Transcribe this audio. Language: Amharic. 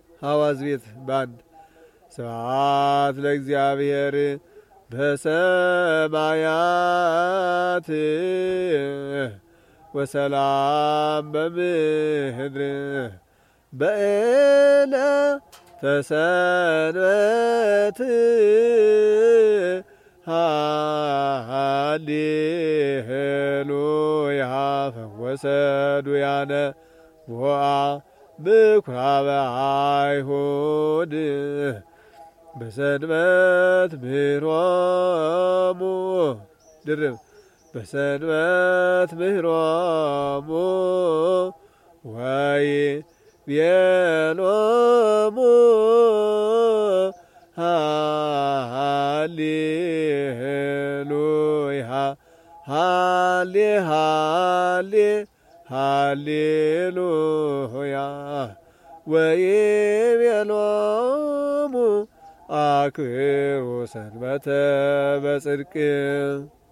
ሐዋዝ ቤት ባንድ ስብሐት ለእግዚአብሔር በሰማያት ወሰላም በምድር በዕለተ ሰንበት ሃሌሉያ ፈወሰ ዱያነ ቦአ ምኵራበ አይሁድ በሰንበት ምህሮሙ ድርብ በሰንበት ምህሮሙ ወይ ቤሎሙ ሃሌሉያ ሃሌ ሃሌ ሃሌሉያ ወይቤሎሙ አክብሩ ሰንበተ በጽድቅ